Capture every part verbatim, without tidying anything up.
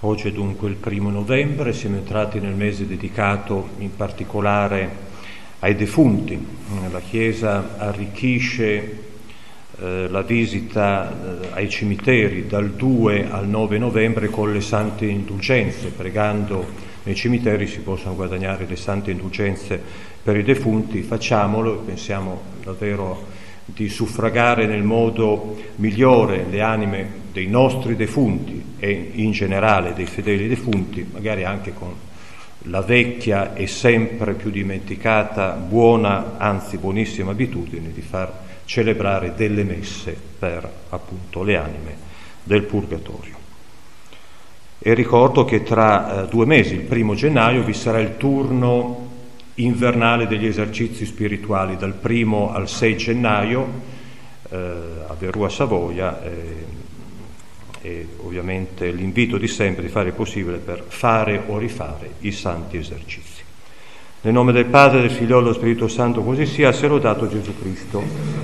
Oggi è dunque il primo novembre, siamo entrati nel mese dedicato in particolare ai defunti. La Chiesa arricchisce eh, la visita eh, ai cimiteri dal due al nove novembre con le sante indulgenze. Pregando nei cimiteri si possono guadagnare le sante indulgenze per i defunti. Facciamolo, pensiamo davvero di suffragare nel modo migliore le anime dei nostri defunti e in generale dei fedeli defunti, magari anche con la vecchia e sempre più dimenticata buona, anzi buonissima abitudine di far celebrare delle messe per appunto le anime del purgatorio. E ricordo che tra eh, due mesi, il primo gennaio, vi sarà il turno invernale degli esercizi spirituali dal primo al sei gennaio eh, a Verrua Savoia eh, e ovviamente l'invito di sempre di fare il possibile per fare o rifare i santi esercizi. Nel nome del Padre, del Figlio e dello Spirito Santo, così sia, sia lodato Gesù Cristo.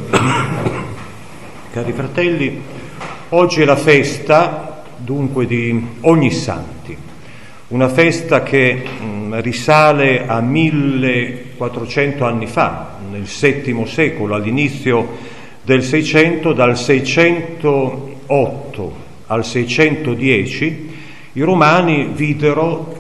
Cari fratelli, oggi è la festa dunque di Ognissanti, una festa che mh, risale a millequattrocento anni fa, nel settimo secolo, all'inizio del Seicento. Dal seicentotto al seicentodieci i romani videro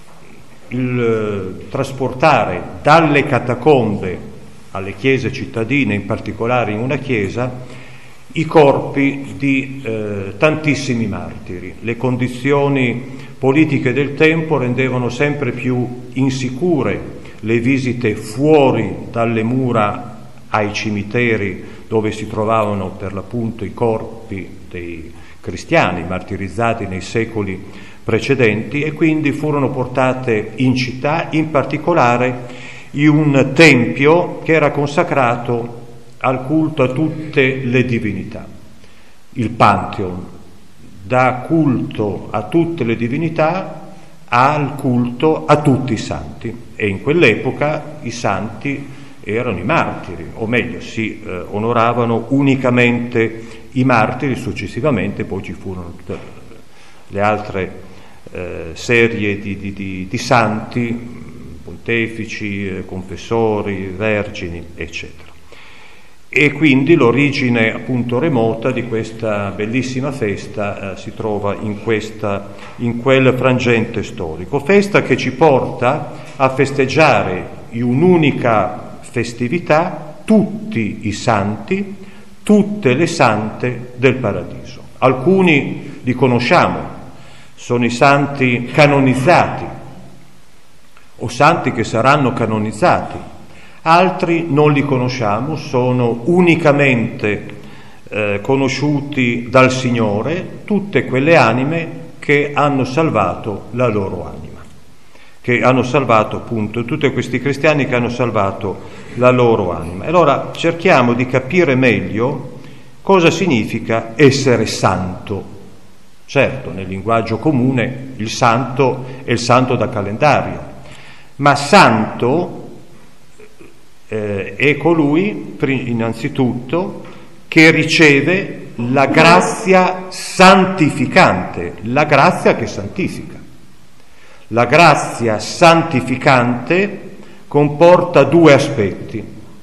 il eh, trasportare dalle catacombe alle chiese cittadine, in particolare in una chiesa, i corpi di eh, tantissimi martiri. Le condizioni politiche del tempo rendevano sempre più insicure le visite fuori dalle mura ai cimiteri dove si trovavano per l'appunto i corpi dei cristiani martirizzati nei secoli precedenti, e quindi furono portate in città, in particolare in un tempio che era consacrato al culto a tutte le divinità. Il Pantheon dà culto a tutte le divinità, al culto a tutti i santi, e in quell'epoca i santi erano i martiri, o meglio si eh, onoravano unicamente i martiri. Successivamente poi ci furono tutte le altre eh, serie di, di, di, di santi, pontefici, eh, confessori, vergini, eccetera. E quindi l'origine appunto remota di questa bellissima festa eh, si trova in, questa, in quel frangente storico, festa che ci porta a festeggiare in un'unica festività tutti i santi, tutte le sante del paradiso. Alcuni li conosciamo, sono i santi canonizzati o santi che saranno canonizzati. Altri non li conosciamo, sono unicamente eh, conosciuti dal Signore, tutte quelle anime che hanno salvato la loro anima, che hanno salvato appunto, tutti questi cristiani che hanno salvato la loro anima. Allora cerchiamo di capire meglio cosa significa essere santo. Certo, nel linguaggio comune il santo è il santo da calendario, ma santo eh, è colui, innanzitutto, che riceve la grazia santificante, la grazia che santifica. La grazia santificante comporta due aspetti: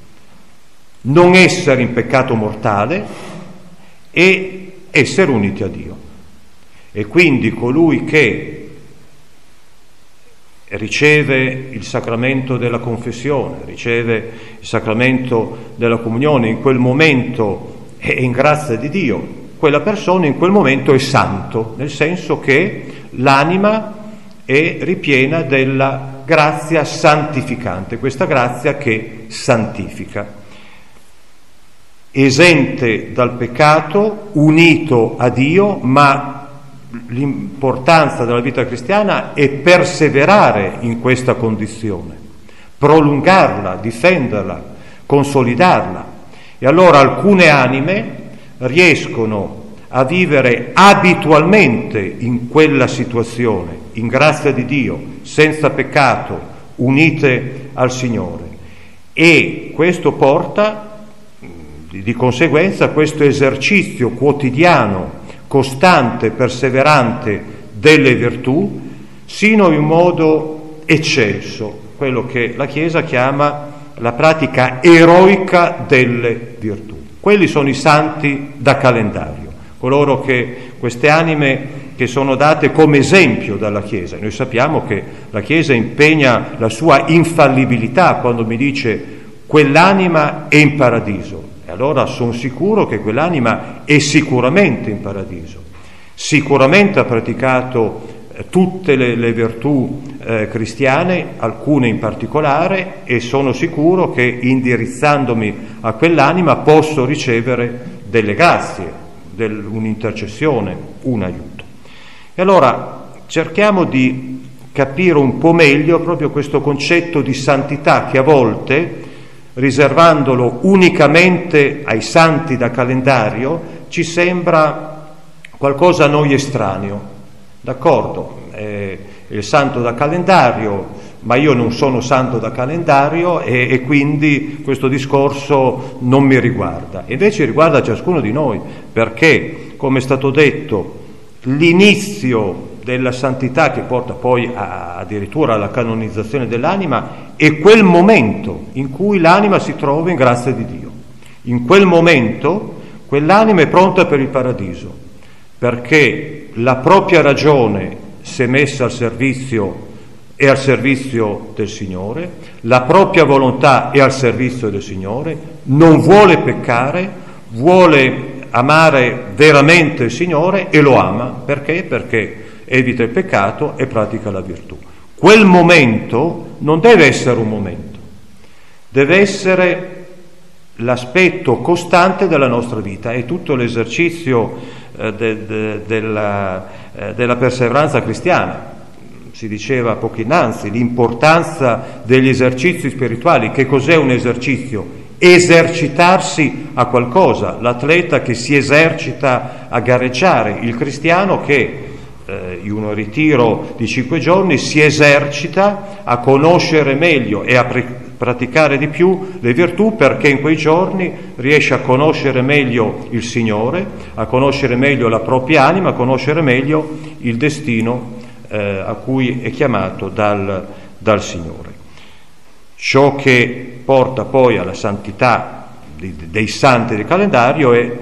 non essere in peccato mortale e essere uniti a Dio. E quindi colui che riceve il sacramento della confessione, riceve il sacramento della comunione, in quel momento è in grazia di Dio, quella persona in quel momento è santo, nel senso che l'anima è ripiena della grazia santificante, questa grazia che santifica. Esente dal peccato, unito a Dio, ma l'importanza della vita cristiana è perseverare in questa condizione, prolungarla, difenderla, consolidarla. E allora alcune anime riescono a vivere abitualmente in quella situazione, in grazia di Dio, senza peccato, unite al Signore. E questo porta, di conseguenza, a questo esercizio quotidiano, costante, perseverante delle virtù, sino in modo eccelso, quello che la Chiesa chiama la pratica eroica delle virtù. Quelli sono i santi da calendario, coloro che queste anime che sono date come esempio dalla Chiesa. Noi sappiamo che la Chiesa impegna la sua infallibilità quando mi dice quell'anima è in paradiso, e allora sono sicuro che quell'anima è sicuramente in paradiso, sicuramente ha praticato eh, tutte le, le virtù eh, cristiane, alcune in particolare, e sono sicuro che indirizzandomi a quell'anima posso ricevere delle grazie, del, un'intercessione, un aiuto. E allora cerchiamo di capire un po' meglio proprio questo concetto di santità che a volte, riservandolo unicamente ai santi da calendario, ci sembra qualcosa a noi estraneo. D'accordo, è il santo da calendario, ma io non sono santo da calendario e, e quindi questo discorso non mi riguarda. Invece riguarda ciascuno di noi, perché, come è stato detto, l'inizio della santità che porta poi a, addirittura alla canonizzazione dell'anima è quel momento in cui l'anima si trova in grazia di Dio. In quel momento quell'anima è pronta per il paradiso, perché la propria ragione si è messa al servizio è al servizio del Signore, la propria volontà è al servizio del Signore, non vuole peccare, vuole amare veramente il Signore e lo ama. Perché? Perché evita il peccato e pratica la virtù. Quel momento non deve essere un momento, deve essere l'aspetto costante della nostra vita, è tutto l'esercizio eh, de, de, della, eh, della perseveranza cristiana. Si diceva poco innanzi l'importanza degli esercizi spirituali. Che cos'è un esercizio? Esercitarsi a qualcosa, l'atleta che si esercita a gareggiare, il cristiano che eh, in un ritiro di cinque giorni si esercita a conoscere meglio e a pre- praticare di più le virtù, perché in quei giorni riesce a conoscere meglio il Signore, a conoscere meglio la propria anima, a conoscere meglio il destino eh, a cui è chiamato dal, dal Signore. Ciò che porta poi alla santità dei, dei santi del calendario è,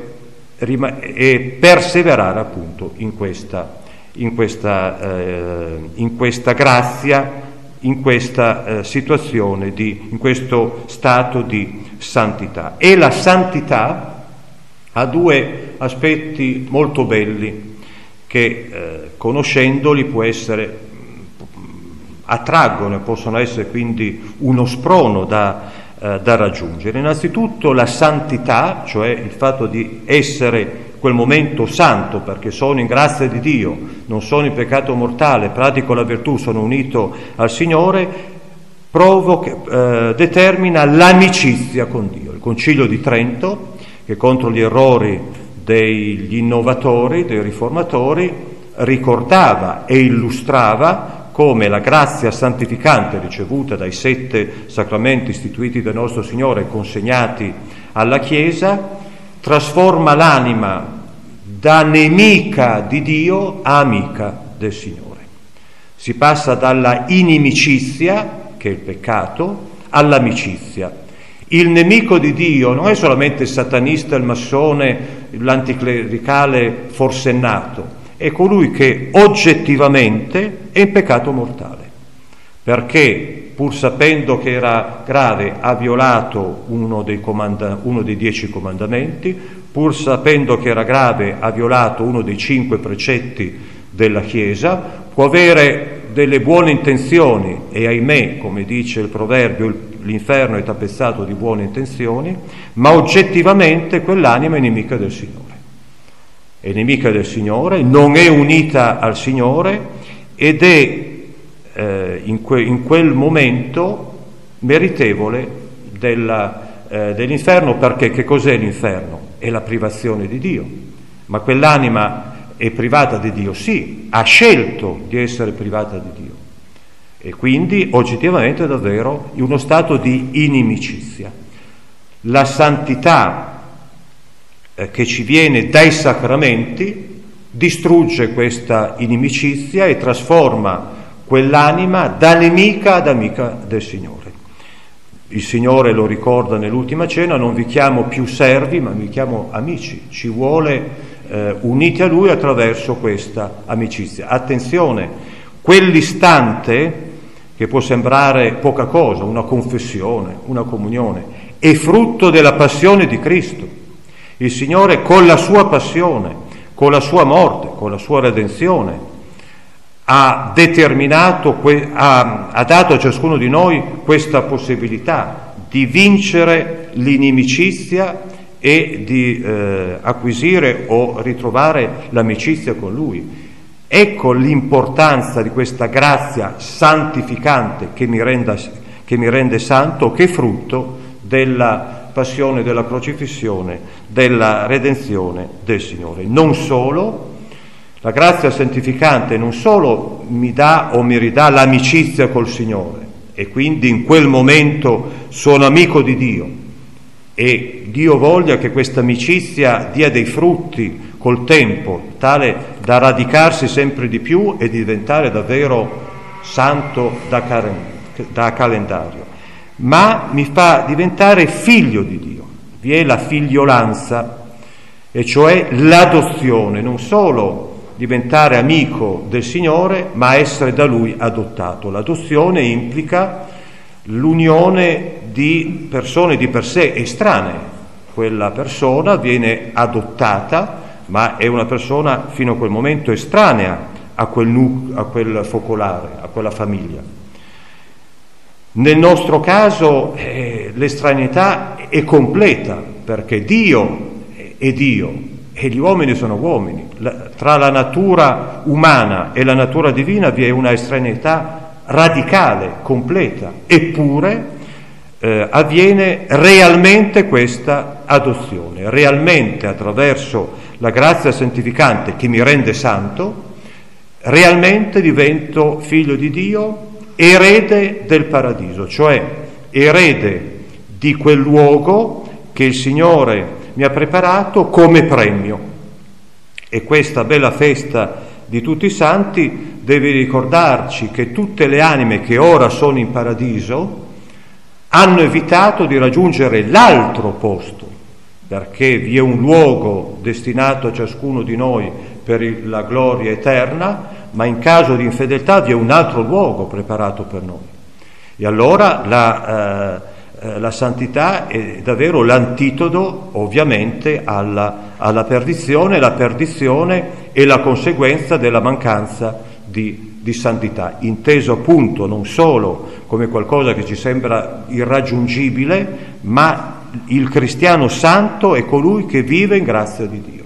è perseverare appunto in questa, in questa, eh, in questa grazia, in questa eh, situazione, di, in questo stato di santità. E la santità ha due aspetti molto belli che eh, conoscendoli può essere attraggono e possono essere quindi uno sprono da, eh, da raggiungere. Innanzitutto la santità, cioè il fatto di essere quel momento santo, perché sono in grazia di Dio, non sono in peccato mortale, pratico la virtù, sono unito al Signore, provoca, eh, determina l'amicizia con Dio. Il Concilio di Trento, che contro gli errori degli innovatori, dei riformatori, ricordava e illustrava come la grazia santificante ricevuta dai sette sacramenti istituiti dal nostro Signore e consegnati alla Chiesa trasforma l'anima da nemica di Dio a amica del Signore. Si passa dalla inimicizia, che è il peccato, all'amicizia. Il nemico di Dio non è solamente il satanista, il massone, l'anticlericale forsennato, è colui che oggettivamente è in peccato mortale, perché pur sapendo che era grave ha violato uno dei, comanda- uno dei dieci comandamenti, pur sapendo che era grave ha violato uno dei cinque precetti della Chiesa, può avere delle buone intenzioni e ahimè, come dice il proverbio, l'inferno è tappezzato di buone intenzioni, ma oggettivamente quell'anima è nemica del Signore. È nemica del Signore, non è unita al Signore ed è eh, in, que- in quel momento meritevole della, eh, dell'inferno, perché che cos'è l'inferno? È la privazione di Dio. Ma quell'anima è privata di Dio? Sì, ha scelto di essere privata di Dio. E quindi oggettivamente è davvero in uno stato di inimicizia. La santità che ci viene dai sacramenti distrugge questa inimicizia e trasforma quell'anima da nemica ad amica del Signore. Il Signore lo ricorda nell'ultima cena: non vi chiamo più servi, ma vi chiamo amici. Ci vuole eh, uniti a Lui attraverso questa amicizia. Attenzione, quell'istante che può sembrare poca cosa, una confessione, una comunione, è frutto della passione di Cristo. Il Signore, con la sua passione, con la sua morte, con la sua redenzione, ha determinato, ha, ha dato a ciascuno di noi questa possibilità di vincere l'inimicizia e di eh, acquisire o ritrovare l'amicizia con Lui. Ecco l'importanza di questa grazia santificante che mi, renda, che mi rende santo, che è frutto della passione, della crocifissione, della redenzione del Signore. Non solo, la grazia santificante non solo mi dà o mi ridà l'amicizia col Signore, e quindi in quel momento sono amico di Dio, e Dio voglia che questa amicizia dia dei frutti col tempo, tale da radicarsi sempre di più e diventare davvero santo da, car- da calendario, ma mi fa diventare figlio di Dio. Vi è la figliolanza, e cioè l'adozione, non solo diventare amico del Signore, ma essere da Lui adottato. L'adozione implica l'unione di persone di per sé estranee. Quella persona viene adottata, ma è una persona fino a quel momento estranea a quel, nu- a quel focolare, a quella famiglia. Nel nostro caso eh, l'estraneità è completa, perché Dio è Dio e gli uomini sono uomini. La, tra la natura umana e la natura divina vi è una estraneità radicale, completa, eppure eh, avviene realmente questa adozione, realmente attraverso la grazia santificante che mi rende santo, realmente divento figlio di Dio, erede del paradiso, cioè erede di quel luogo che il Signore mi ha preparato come premio. E questa bella festa di tutti i santi deve ricordarci che tutte le anime che ora sono in paradiso hanno evitato di raggiungere l'altro posto, perché vi è un luogo destinato a ciascuno di noi per la gloria eterna, ma in caso di infedeltà vi è un altro luogo preparato per noi. E allora la, eh, la santità è davvero l'antidoto, ovviamente, alla, alla perdizione. La perdizione è la conseguenza della mancanza di, di santità, inteso appunto non solo come qualcosa che ci sembra irraggiungibile, ma il cristiano santo è colui che vive in grazia di Dio,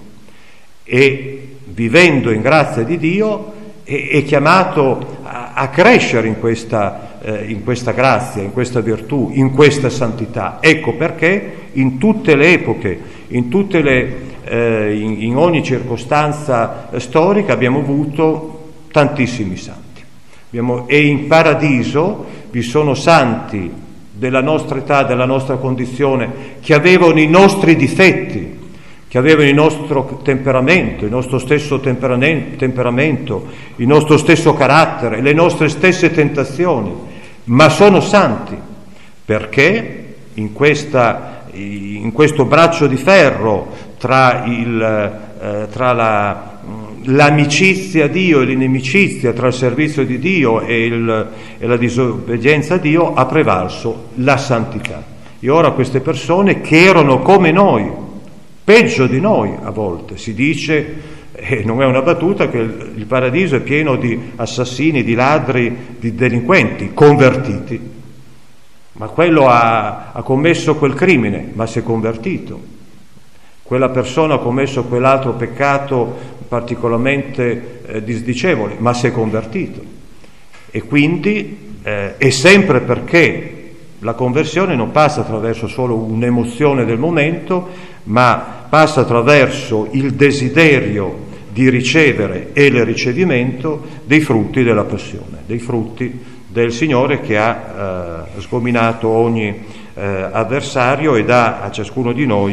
e vivendo in grazia di Dio è, è chiamato a, a crescere in questa, eh, in questa grazia, in questa virtù, in questa santità. Ecco perché in tutte le epoche, in, tutte le, eh, in, in ogni circostanza storica abbiamo avuto tantissimi santi. Abbiamo, e in paradiso vi sono santi della nostra età, della nostra condizione, che avevano i nostri difetti, che avevano il nostro temperamento, il nostro stesso temperamento, il nostro stesso carattere, le nostre stesse tentazioni, ma sono santi, perché in, questa, in questo braccio di ferro tra, il, eh, tra la... l'amicizia a Dio e l'inimicizia, tra il servizio di Dio e, il, e la disobbedienza a Dio, ha prevalso la santità. E ora queste persone che erano come noi, peggio di noi a volte, si dice, e non è una battuta, che il, il paradiso è pieno di assassini, di ladri, di delinquenti convertiti. Ma quello ha, ha commesso quel crimine, ma si è convertito. Quella persona ha commesso quell'altro peccato particolarmente eh, disdicevole, ma si è convertito. E quindi eh, è sempre perché la conversione non passa attraverso solo un'emozione del momento, ma passa attraverso il desiderio di ricevere e il ricevimento dei frutti della passione, dei frutti del Signore che ha eh, sgominato ogni eh, avversario e dà a ciascuno di noi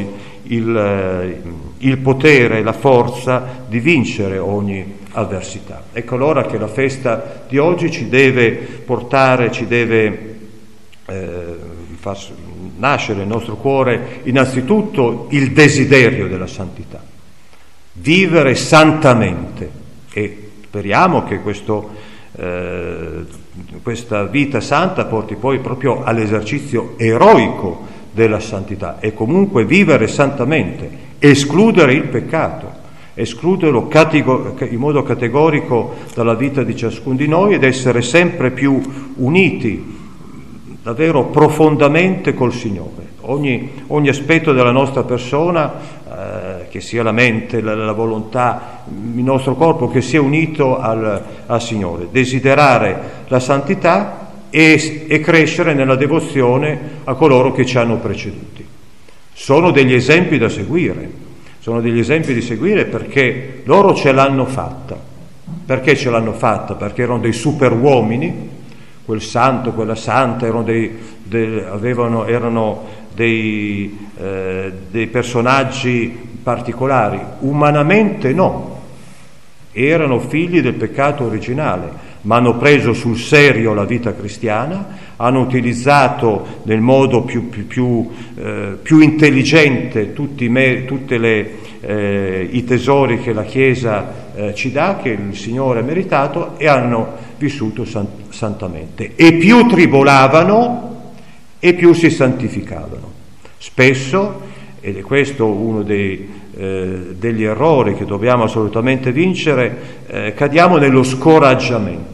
il, il potere e la forza di vincere ogni avversità. Ecco allora che la festa di oggi ci deve portare, ci deve eh, far nascere nel nostro cuore innanzitutto il desiderio della santità, vivere santamente, e speriamo che questo, eh, questa vita santa porti poi proprio all'esercizio eroico della santità, e comunque vivere santamente, escludere il peccato, escluderlo catego- in modo categorico dalla vita di ciascuno di noi, ed essere sempre più uniti davvero profondamente col Signore. Ogni, ogni aspetto della nostra persona, eh, che sia la mente, la, la volontà, il nostro corpo, che sia unito al, al Signore. Desiderare la santità e, e crescere nella devozione a coloro che ci hanno preceduti. Sono degli esempi da seguire, sono degli esempi di seguire perché loro ce l'hanno fatta. Perché ce l'hanno fatta? Perché erano dei super uomini. Quel santo, quella santa erano dei, dei, avevano, erano dei, eh, dei personaggi particolari. Umanamente no, erano figli del peccato originale, ma hanno preso sul serio la vita cristiana, hanno utilizzato nel modo più, più, più, eh, più intelligente tutti me, tutte le, eh, i tesori che la Chiesa eh, ci dà, che il Signore ha meritato, e hanno vissuto sant- santamente. E più tribolavano e più si santificavano. Spesso, ed è questo uno dei, eh, degli errori che dobbiamo assolutamente vincere, eh, cadiamo nello scoraggiamento.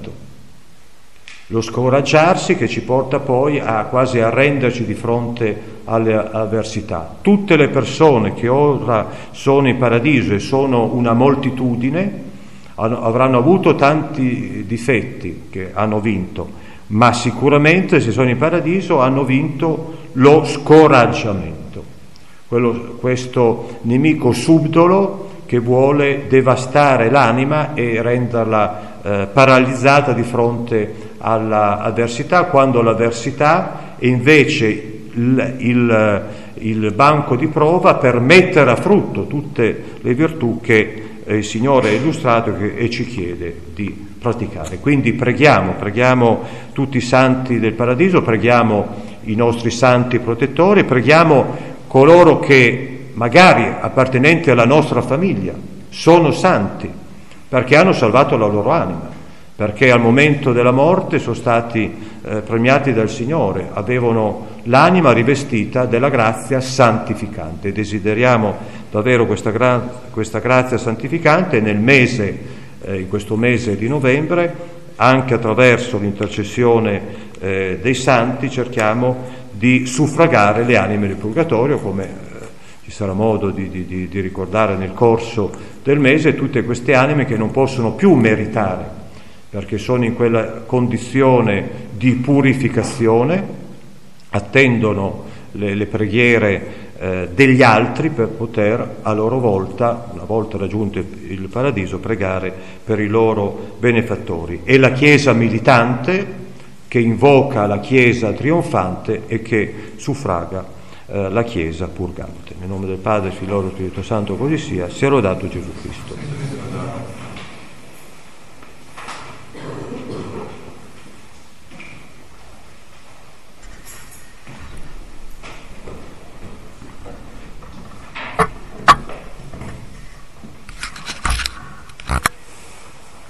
Lo scoraggiarsi che ci porta poi a quasi arrenderci di fronte alle avversità. Tutte le persone che ora sono in paradiso, e sono una moltitudine, avranno avuto tanti difetti che hanno vinto, ma sicuramente se sono in paradiso hanno vinto lo scoraggiamento, quello, questo nemico subdolo che vuole devastare l'anima e renderla eh, paralizzata di fronte all'avversità, quando l'avversità è invece il, il, il banco di prova per mettere a frutto tutte le virtù che il Signore ha illustrato e ci chiede di praticare. Quindi preghiamo, preghiamo tutti i santi del paradiso, preghiamo i nostri santi protettori, preghiamo coloro che magari appartenenti alla nostra famiglia sono santi perché hanno salvato la loro anima, perché al momento della morte sono stati eh, premiati dal Signore, avevano l'anima rivestita della grazia santificante. Desideriamo davvero questa, gra- questa grazia santificante nel mese, eh, in questo mese di novembre, anche attraverso l'intercessione eh, dei santi cerchiamo di suffragare le anime del purgatorio, come eh, ci sarà modo di, di, di ricordare nel corso del mese, tutte queste anime che non possono più meritare, perché sono in quella condizione di purificazione, attendono le, le preghiere eh, degli altri per poter a loro volta, una volta raggiunto il paradiso, pregare per i loro benefattori. È la Chiesa militante che invoca la Chiesa trionfante e che suffraga eh, la Chiesa purgante. Nel nome del Padre, Figlio e Spirito Santo, così sia. Sia lodato Gesù Cristo.